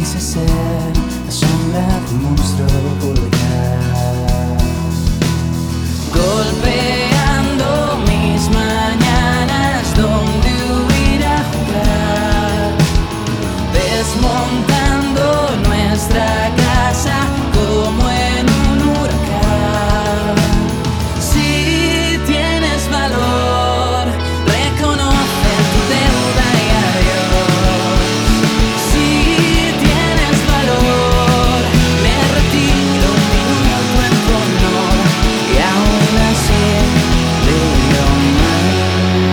quise ser la sombra de un monstruo vulgar, golpeando mis mañanas donde huir a jugar, desmontando nuestra casa como en un huracán. Si tienes valor, reconoce tu deuda y adiós. Si tienes valor, me retiro un minuto en tu honor y aún así brillo más.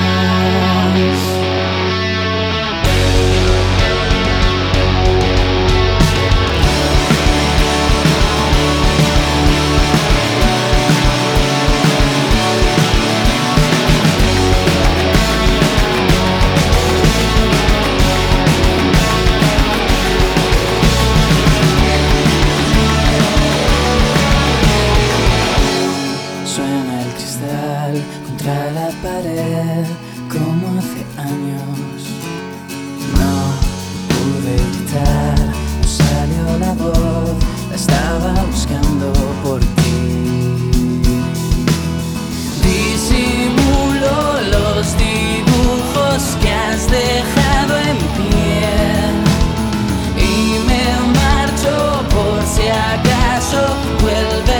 Suena el cristal contra la pared como hace años. No pude gritar, no salió la voz, la estaba buscando por ti. Disimulo los dibujos que has dejado en pie y me marcho por si acaso vuelve